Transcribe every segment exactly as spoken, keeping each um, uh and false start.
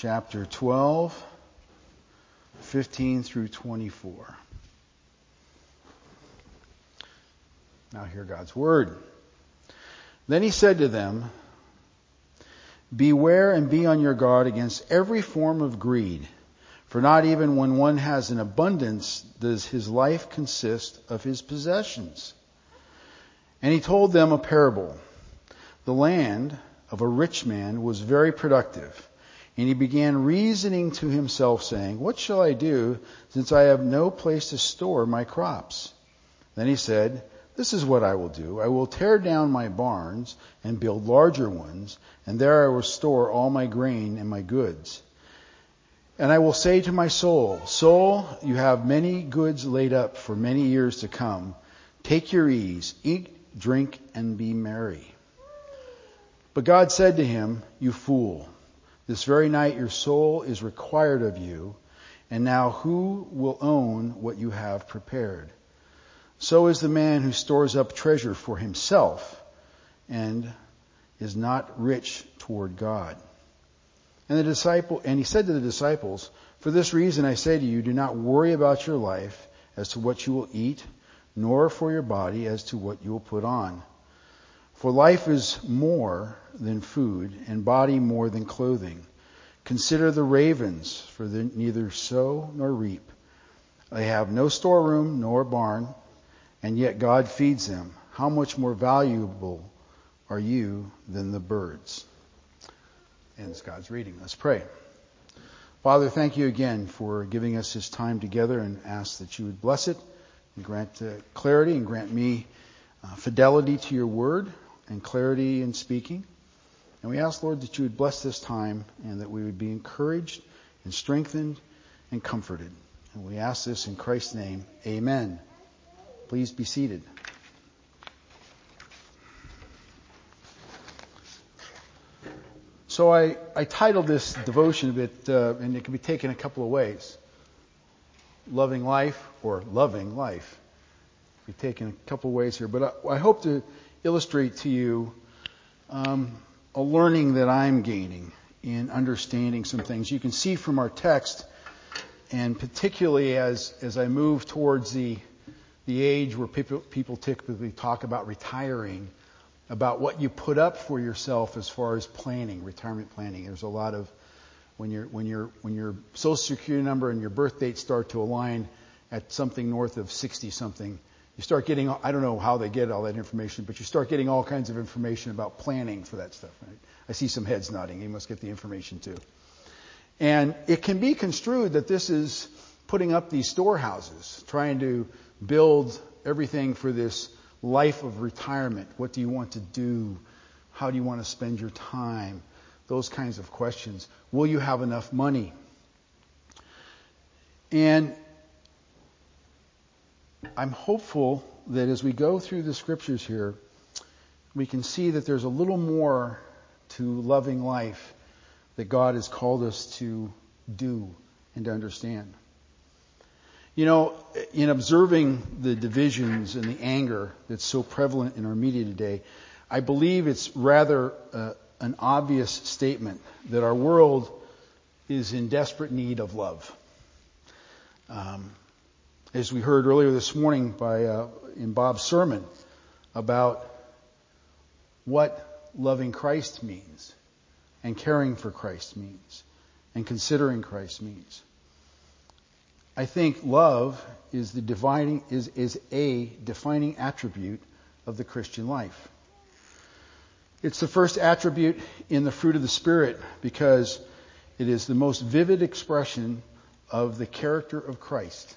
chapter twelve, fifteen through twenty-four. Now hear God's word. Then he said to them, "Beware and be on your guard against every form of greed, for not even when one has an abundance does his life consist of his possessions." And he told them a parable. The land of a rich man was very productive, and he began reasoning to himself, saying, "What shall I do, since I have no place to store my crops?" Then he said, "This is what I will do. I will tear down my barns and build larger ones, and there I will store all my grain and my goods. And I will say to my soul, 'Soul, you have many goods laid up for many years to come. Take your ease, eat, drink, and be merry.' But God said to him, 'You fool, this very night your soul is required of you, and now who will own what you have prepared? So is the man who stores up treasure for himself and is not rich toward God.' And the disciple, and he said to the disciples, 'For this reason I say to you, do not worry about your life as to what you will eat, nor for your body as to what you will put on. For life is more than food, and body more than clothing. Consider the ravens, for they neither sow nor reap. They have no storeroom nor barn, and yet God feeds them. How much more valuable are you than the birds?'" Ends God's reading. Let's pray. Father, thank you again for giving us this time together, and ask that you would bless it and grant uh, clarity and grant me uh, fidelity to your word and clarity in speaking. And we ask, Lord, that you would bless this time and that we would be encouraged and strengthened and comforted. And we ask this in Christ's name. Amen. Please be seated. So I, I titled this devotion a bit, uh, and it can be taken a couple of ways. Loving life or loving life. It can be taken a couple of ways here. But I, I hope to illustrate to you um, a learning that I'm gaining in understanding some things. You can see from our text, and particularly as, as I move towards the the age where people, people typically talk about retiring, about what you put up for yourself as far as planning, retirement planning. There's a lot of, when your when your when your Social Security number and your birth date start to align at something north of sixty something, you start getting, I don't know how they get all that information, but you start getting all kinds of information about planning for that stuff. Right? I see some heads nodding. You must get the information too. And it can be construed that this is putting up these storehouses, trying to build everything for this life of retirement. What do you want to do? How do you want to spend your time? Those kinds of questions. Will you have enough money? And I'm hopeful that as we go through the scriptures here, we can see that there's a little more to loving life that God has called us to do and to understand. You know, in observing the divisions and the anger that's so prevalent in our media today, I believe it's rather uh, an obvious statement that our world is in desperate need of love. Um, as we heard earlier this morning by uh, in Bob's sermon about what loving Christ means and caring for Christ means and considering Christ means. I think love is the defining is, is a defining attribute of the Christian life. It's the first attribute in the fruit of the Spirit because it is the most vivid expression of the character of Christ,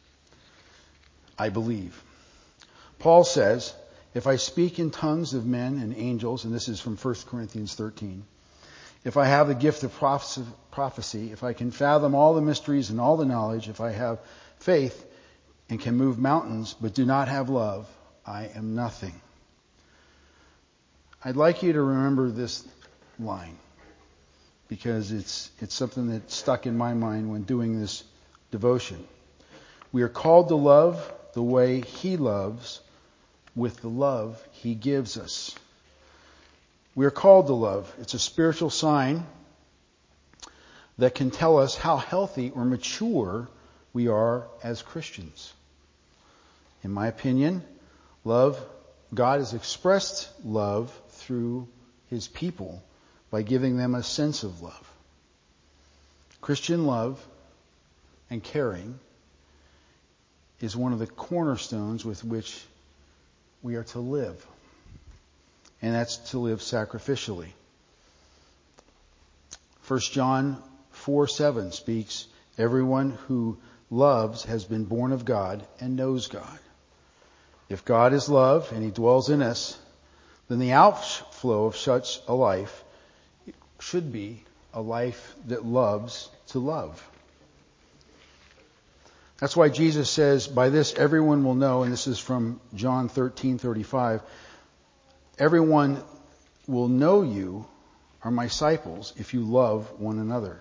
I believe. Paul says, "If I speak in tongues of men and angels," and this is from First Corinthians thirteen, "if I have the gift of prophecy, if I can fathom all the mysteries and all the knowledge, if I have faith and can move mountains but do not have love, I am nothing." I'd like you to remember this line because it's it's something that stuck in my mind when doing this devotion. We are called to love the way He loves with the love He gives us. We are called to love. It's a spiritual sign that can tell us how healthy or mature we are as Christians. In my opinion, love, God has expressed love through His people by giving them a sense of love. Christian love and caring is one of the cornerstones with which we are to live. And that's to live sacrificially. First John four seven speaks, everyone who loves has been born of God and knows God. If God is love and He dwells in us, then the outflow of such a life should be a life that loves to love. That's why Jesus says, by this everyone will know, and this is from John thirteen thirty-five, everyone will know you are my disciples if you love one another.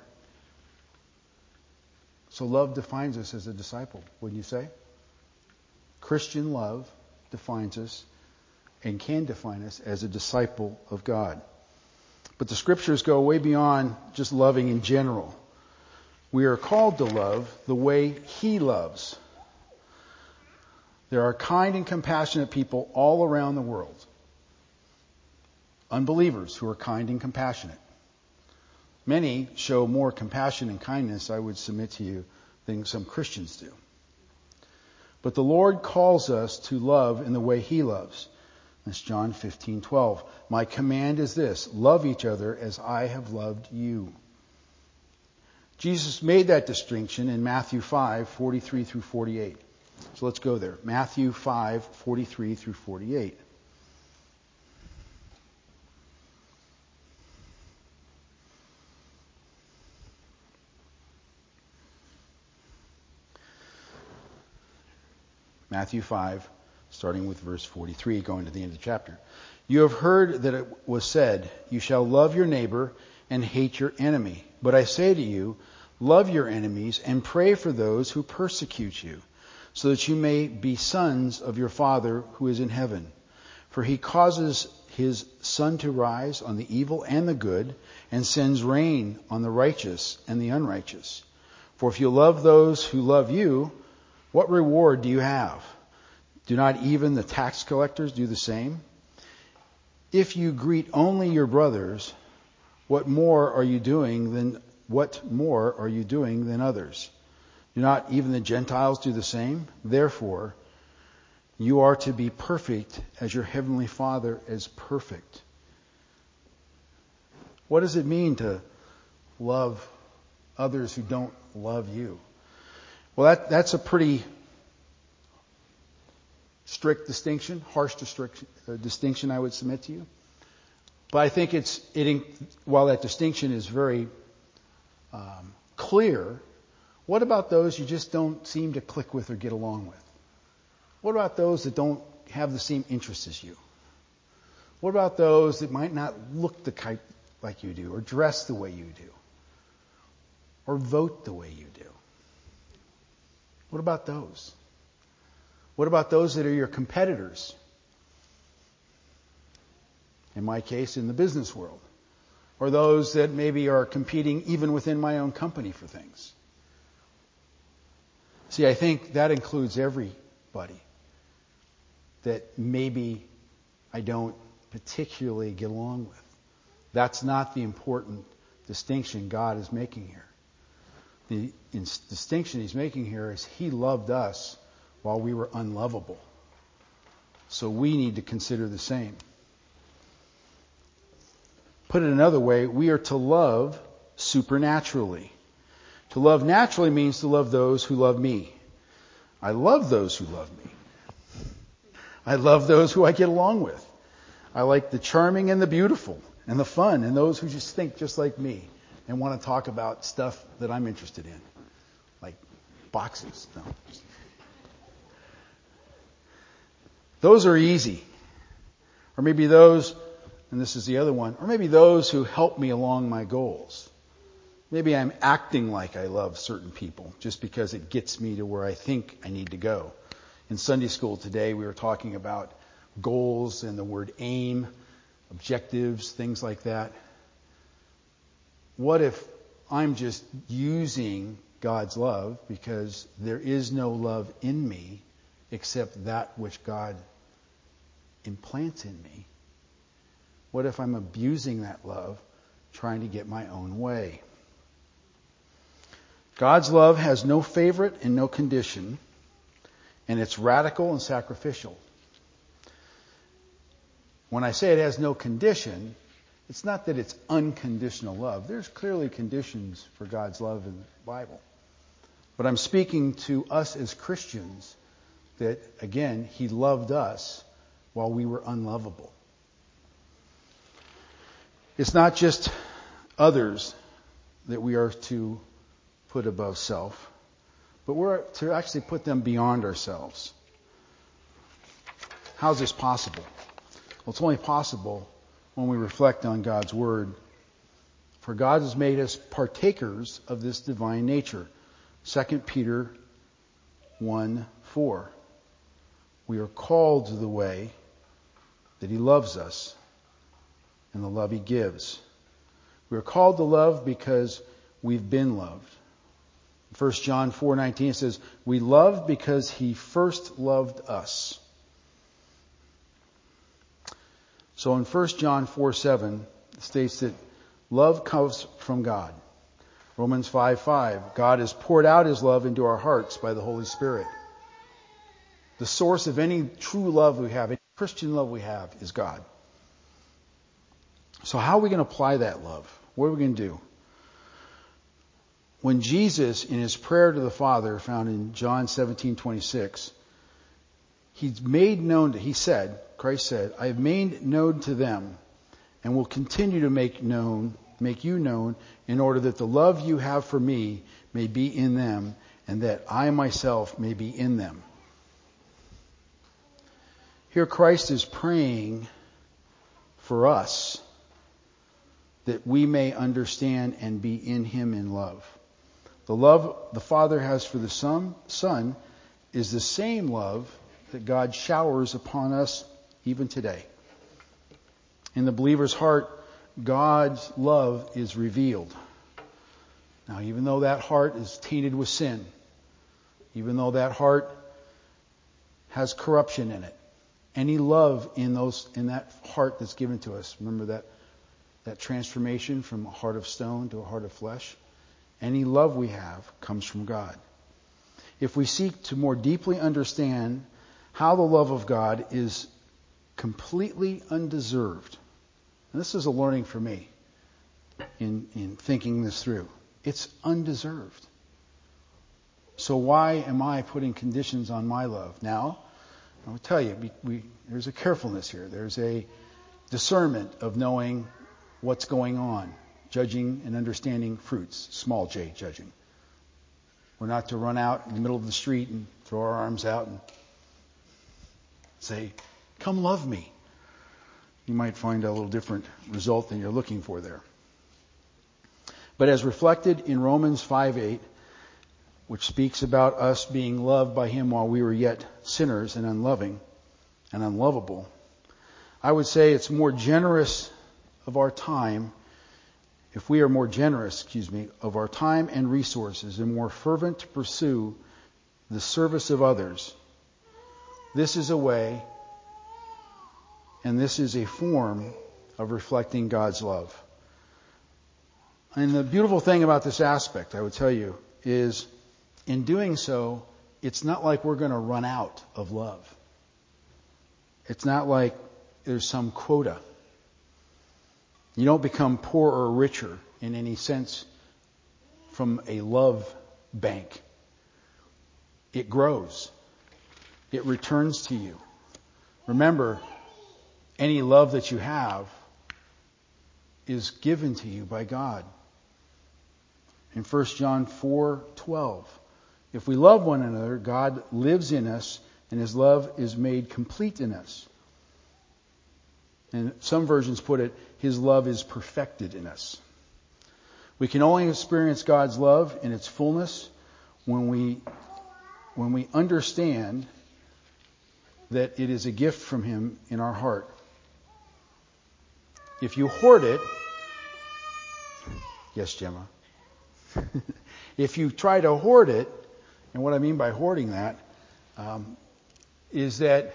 So love defines us as a disciple, wouldn't you say? Christian love defines us and can define us as a disciple of God. But the Scriptures go way beyond just loving in general. We are called to love the way He loves. There are kind and compassionate people all around the world. Unbelievers who are kind and compassionate. Many show more compassion and kindness, I would submit to you, than some Christians do. But the Lord calls us to love in the way He loves. That's John fifteen twelve. My command is this, love each other as I have loved you. Jesus made that distinction in Matthew five forty-three through forty-eight. So let's go there. Matthew five forty-three through forty-eight. Matthew five, starting with verse forty-three, going to the end of the chapter. You have heard that it was said, you shall love your neighbor and hate your enemy. But I say to you, love your enemies and pray for those who persecute you, so that you may be sons of your Father who is in heaven. For He causes His sun to rise on the evil and the good, and sends rain on the righteous and the unrighteous. For if you love those who love you, what reward do you have? Do not even the tax collectors do the same? If you greet only your brothers, what more are you doing than what more are you doing than others? Do not even the Gentiles do the same? Therefore, you are to be perfect as your heavenly Father is perfect. What does it mean to love others who don't love you? Well, that, that's a pretty strict distinction, harsh district, uh, distinction, I would submit to you. But I think it's, it, while that distinction is very um, clear, what about those you just don't seem to click with or get along with? What about those that don't have the same interests as you? What about those that might not look the type like you do, or dress the way you do, or vote the way you do? What about those? What about those that are your competitors? In my case, in the business world. Or those that maybe are competing even within my own company for things. See, I think that includes everybody that maybe I don't particularly get along with. That's not the important distinction God is making here. The distinction He's making here is He loved us while we were unlovable. So we need to consider the same. Put it another way, we are to love supernaturally. To love naturally means to love those who love me. I love those who love me. I love those who I get along with. I like the charming and the beautiful and the fun and those who just think just like me and want to talk about stuff that I'm interested in. Like boxes. No. Those are easy. Or maybe those, and this is the other one, or maybe those who help me along my goals. Maybe I'm acting like I love certain people just because it gets me to where I think I need to go. In Sunday school today, we were talking about goals and the word aim, objectives, things like that. What if I'm just using God's love because there is no love in me except that which God implants in me? What if I'm abusing that love, trying to get my own way? God's love has no favorite and no condition, and it's radical and sacrificial. When I say it has no condition, it's not that it's unconditional love. There's clearly conditions for God's love in the Bible. But I'm speaking to us as Christians that, again, He loved us while we were unlovable. It's not just others that we are to put above self, but we're to actually put them beyond ourselves. How is this possible? Well, it's only possible when we reflect on God's Word. For God has made us partakers of this divine nature. Second Peter one four. We are called to the way that He loves us and the love He gives. We are called to love because we've been loved. First John four nineteen says, we love because He first loved us. So in First John four seven, it states that love comes from God. Romans five five, God has poured out His love into our hearts by the Holy Spirit. The source of any true love we have, any Christian love we have, is God. So how are we going to apply that love? What are we going to do? When Jesus, in His prayer to the Father, found in John seventeen twenty-six, He's made known, to, He said, Christ said, I have made known to them and will continue to make known, make you known, in order that the love you have for me may be in them and that I myself may be in them. Here Christ is praying for us that we may understand and be in Him in love. The love the Father has for the Son, Son is the same love that God showers upon us even today. In the believer's heart, God's love is revealed. Now, even though that heart is tainted with sin, even though that heart has corruption in it, any love in those in that heart that's given to us, remember that that transformation from a heart of stone to a heart of flesh? Any love we have comes from God. If we seek to more deeply understand how the love of God is completely undeserved, and this is a learning for me in, in thinking this through. It's undeserved. So why am I putting conditions on my love? Now, I will tell you, we, we, there's a carefulness here. There's a discernment of knowing what's going on, judging and understanding fruits, small j judging. We're not to run out in the middle of the street and throw our arms out and say, come love me. You might find a little different result than you're looking for there. But as reflected in Romans five eight, which speaks about us being loved by Him while we were yet sinners and unloving and unlovable, I would say it's more generous of our time, if we are more generous, excuse me, of our time and resources and more fervent to pursue the service of others. This is a way, and this is a form of reflecting God's love. And the beautiful thing about this aspect, I would tell you, is in doing so, it's not like we're going to run out of love. It's not like there's some quota. You don't become poorer or richer in any sense from a love bank. It grows. It returns to you. Remember, any love that you have is given to you by God. In First John four twelve, if we love one another, God lives in us and His love is made complete in us. And some versions put it, His love is perfected in us. We can only experience God's love in its fullness when we when we understand that it is a gift from Him in our heart. If you hoard it, yes, Gemma. If you try to hoard it, and what I mean by hoarding that, um, is that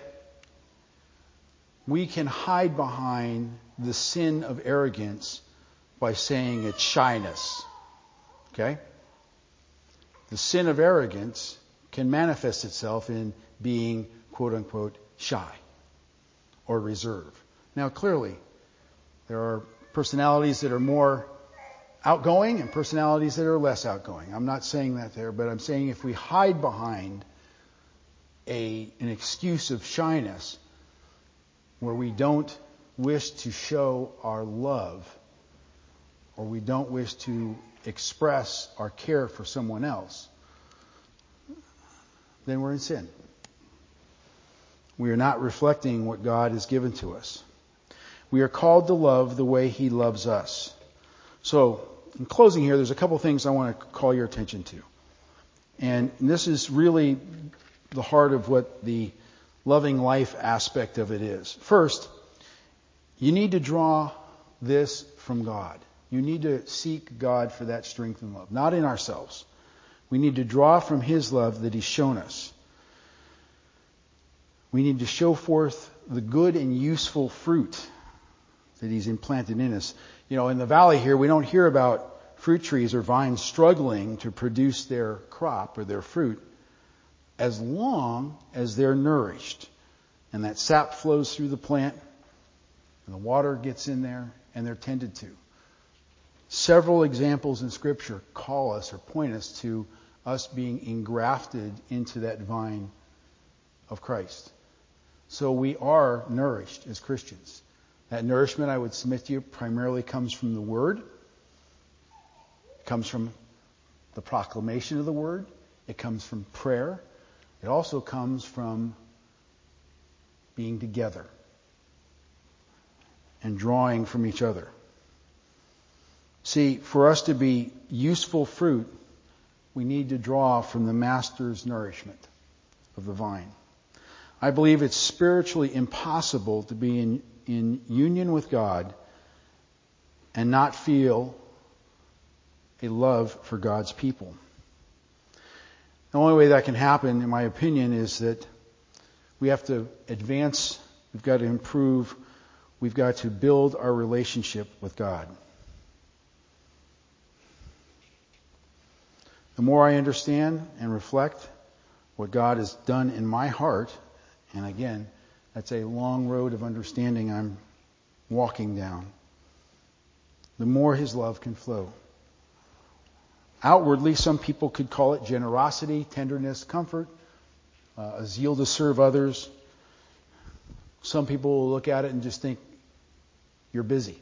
we can hide behind the sin of arrogance by saying it's shyness. Okay? The sin of arrogance can manifest itself in being, quote unquote, shy or reserved. Now, clearly, there are personalities that are more outgoing and personalities that are less outgoing. I'm not saying that there, but I'm saying if we hide behind a an excuse of shyness where we don't wish to show our love or we don't wish to express our care for someone else, then we're in sin. We are not reflecting what God has given to us. We are called to love the way He loves us. So, in closing here, there's a couple things I want to call your attention to. And this is really the heart of what the loving life aspect of it is. First, you need to draw this from God. You need to seek God for that strength and love, not in ourselves. We need to draw from His love that He's shown us. We need to show forth the good and useful fruit that He's implanted in us. You know, in the valley here, we don't hear about fruit trees or vines struggling to produce their crop or their fruit as long as they're nourished. And that sap flows through the plant, and the water gets in there, and they're tended to. Several examples in Scripture call us or point us to us being engrafted into that vine of Christ. So we are nourished as Christians. That nourishment, I would submit to you, primarily comes from the Word. It comes from the proclamation of the Word. It comes from prayer. It also comes from being together and drawing from each other. See, for us to be useful fruit, we need to draw from the Master's nourishment of the vine. I believe it's spiritually impossible to be in, in union with God and not feel a love for God's people. The only way that can happen, in my opinion, is that we have to advance, we've got to improve, we've got to build our relationship with God. The more I understand and reflect what God has done in my heart, and again, that's a long road of understanding I'm walking down, the more His love can flow. Outwardly, some people could call it generosity, tenderness, comfort, uh, a zeal to serve others. Some people will look at it and just think, you're busy.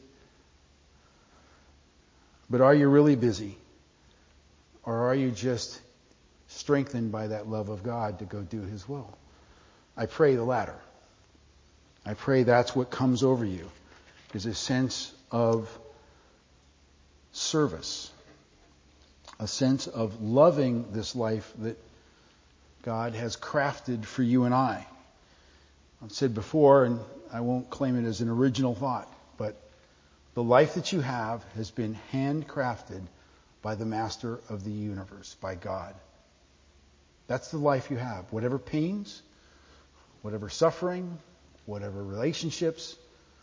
But are you really busy? Or are you just strengthened by that love of God to go do His will? I pray the latter. I pray that's what comes over you, is a sense of service, a sense of loving this life that God has crafted for you and I. I've said before, and I won't claim it as an original thought, but the life that you have has been handcrafted by the Master of the universe, by God. That's the life you have. Whatever pains, whatever suffering, whatever relationships,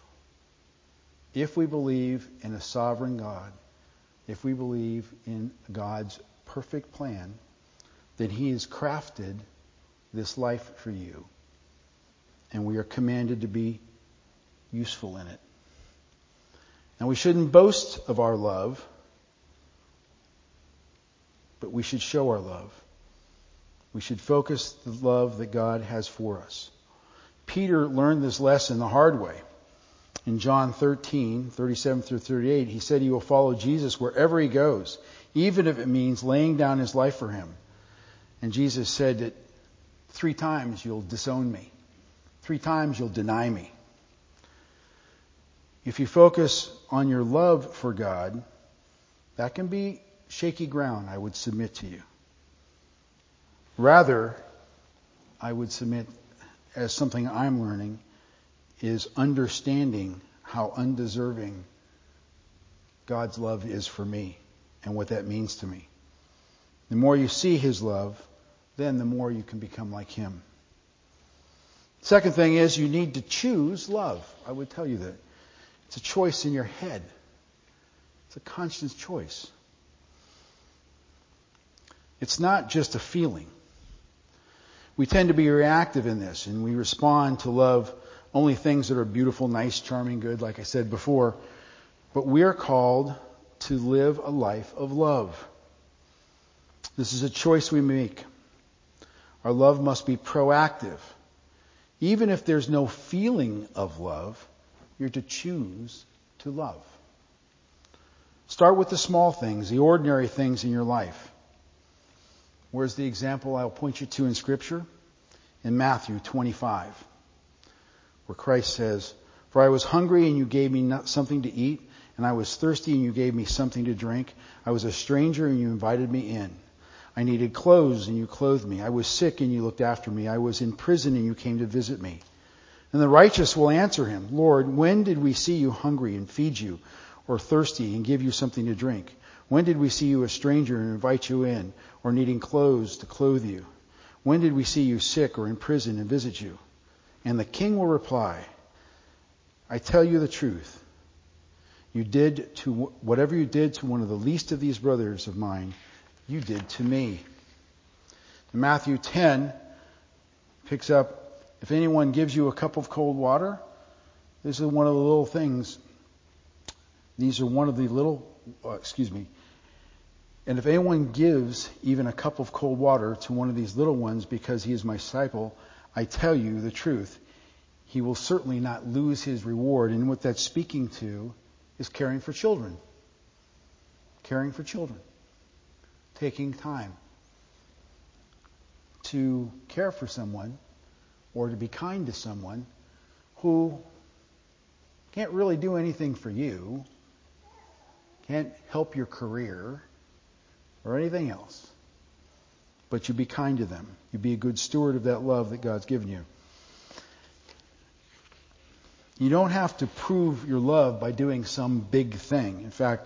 if we believe in a sovereign God, if we believe in God's perfect plan, then He has crafted this life for you. And we are commanded to be useful in it. Now, we shouldn't boast of our love, but we should show our love. We should focus the love that God has for us. Peter learned this lesson the hard way. In John thirteen, thirty-seven through thirty-eight, he said he will follow Jesus wherever He goes, even if it means laying down His life for Him. And Jesus said that three times you'll disown me. Three times you'll deny me. If you focus on your love for God, that can be shaky ground, I would submit to you. Rather, I would submit, as something I'm learning, is understanding how undeserving God's love is for me and what that means to me. The more you see His love, then the more you can become like Him. Second thing is you need to choose love. I would tell you that. It's a choice in your head. It's a conscious choice. It's not just a feeling. We tend to be reactive in this, and we respond to love only things that are beautiful, nice, charming, good, like I said before. But we are called to live a life of love. This is a choice we make. Our love must be proactive. Even if there's no feeling of love, you're to choose to love. Start with the small things, the ordinary things in your life. Where's the example I'll point you to in Scripture? In Matthew twenty-five, where Christ says, "For I was hungry and you gave me something to eat, and I was thirsty and you gave me something to drink. I was a stranger and you invited me in. I needed clothes and you clothed me. I was sick and you looked after me. I was in prison and you came to visit me." And the righteous will answer him, "Lord, when did we see you hungry and feed you, or thirsty and give you something to drink? When did we see you a stranger and invite you in, or needing clothes to clothe you? When did we see you sick or in prison and visit you?" And the king will reply, "I tell you the truth. You did to whatever you did to one of the least of these brothers of mine, you did to me." Matthew ten picks up, "If anyone gives you a cup of cold water," this is one of the little things. These are one of the little, uh, excuse me. "And if anyone gives even a cup of cold water to one of these little ones because he is my disciple, I tell you the truth, he will certainly not lose his reward." And what that's speaking to is caring for children. Caring for children. Taking time to care for someone or to be kind to someone who can't really do anything for you, can't help your career or anything else. But you be kind to them. You be a good steward of that love that God's given you. You don't have to prove your love by doing some big thing. In fact,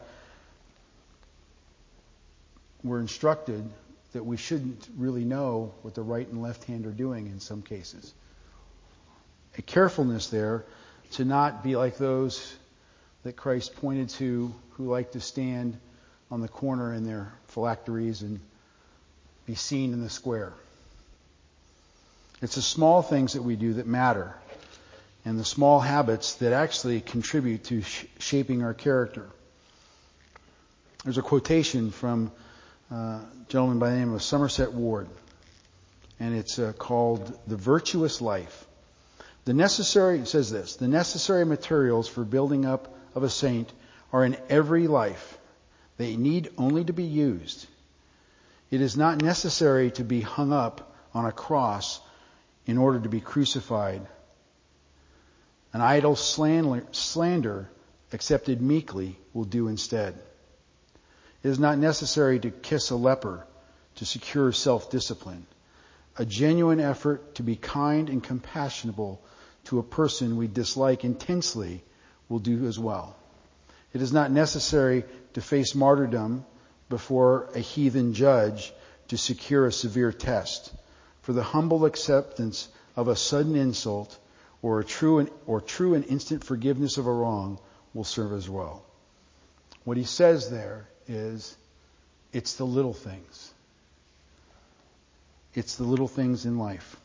we're instructed that we shouldn't really know what the right and left hand are doing in some cases. A carefulness there to not be like those that Christ pointed to who like to stand on the corner in their phylacteries and be seen in the square. It's the small things that we do that matter, and the small habits that actually contribute to sh- shaping our character. There's a quotation from uh, a gentleman by the name of Somerset Ward, and it's uh, called "The Virtuous Life." The necessary, it says this, "The necessary materials for building up of a saint are in every life. They need only to be used. It is not necessary to be hung up on a cross in order to be crucified. An idle slander, slander accepted meekly will do instead. It is not necessary to kiss a leper to secure self-discipline. A genuine effort to be kind and compassionable to a person we dislike intensely will do as well. It is not necessary to face martyrdom before a heathen judge to secure a severe test. For the humble acceptance of a sudden insult or a true and, or true and instant forgiveness of a wrong will serve as well." What he says there is, it's the little things. It's the little things in life.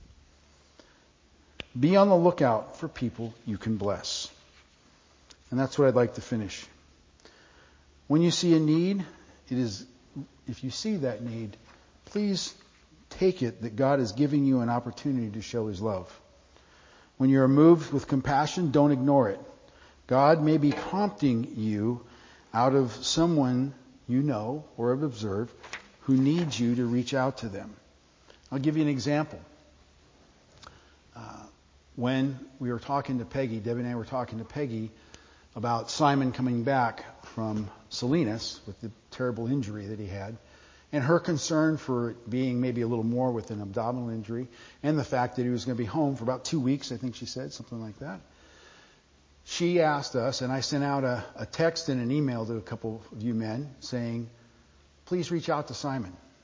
Be on the lookout for people you can bless. And that's what I'd like to finish. When you see a need, it is, if you see that need, please take it that God is giving you an opportunity to show His love. When you are moved with compassion, don't ignore it. God may be prompting you out of someone you know or have observed who needs you to reach out to them. I'll give you an example. Uh, when we were talking to Peggy, Debbie and I were talking to Peggy about Simon coming back from Salinas with the terrible injury that he had, and her concern for it being maybe a little more with an abdominal injury, and the fact that he was going to be home for about two weeks, I think she said, something like that. She asked us, and I sent out a, a text and an email to a couple of you men saying, please reach out to Simon.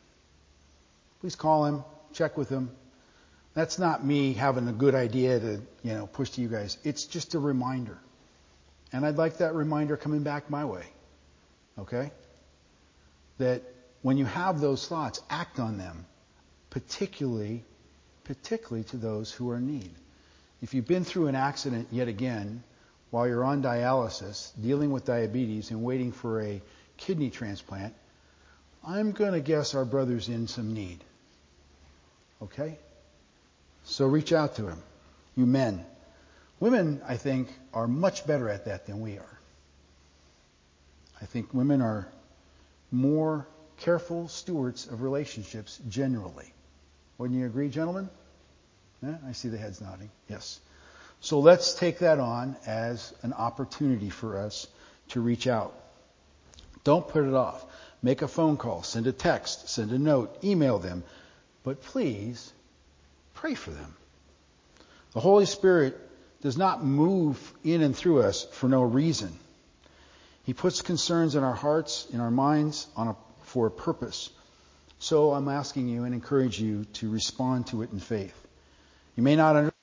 please call him, check with him. That's not me having a good idea to, you know, push to you guys. It's just a reminder. And I'd like that reminder coming back my way. Okay? That when you have those thoughts, act on them, particularly, particularly to those who are in need. If you've been through an accident yet again, while you're on dialysis, dealing with diabetes and waiting for a kidney transplant, I'm going to guess our brother's in some need. Okay? So reach out to him. You men. Women, I think, are much better at that than we are. I think women are more careful stewards of relationships generally. Wouldn't you agree, gentlemen? Yeah, I see the heads nodding. Yes. So let's take that on as an opportunity for us to reach out. Don't put it off. Make a phone call, send a text, send a note, email them. But please, pray for them. The Holy Spirit does not move in and through us for no reason. He puts concerns in our hearts, in our minds, on a, for a purpose. So I'm asking you and encourage you to respond to it in faith. You may not understand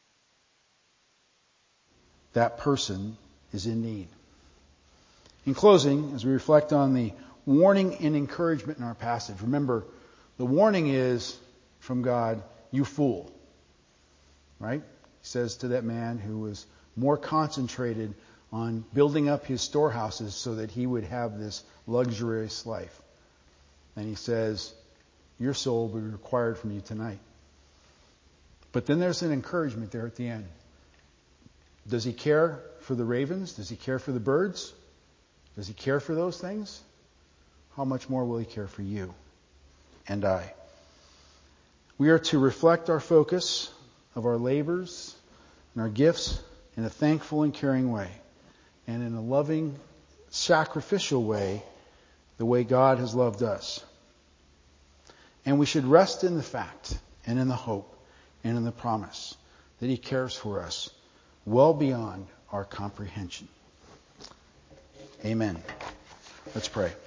that person is in need. In closing, as we reflect on the warning and encouragement in our passage, remember, the warning is from God, you fool. Right? He says to that man who was more concentrated on building up his storehouses so that he would have this luxurious life. And he says, your soul will be required from you tonight. But then there's an encouragement there at the end. Does he care for the ravens? Does he care for the birds? Does he care for those things? How much more will he care for you and I? We are to reflect our focus of our labors and our gifts in a thankful and caring way, and in a loving, sacrificial way, the way God has loved us. And we should rest in the fact and in the hope and in the promise that he cares for us well beyond our comprehension. Amen. Let's pray.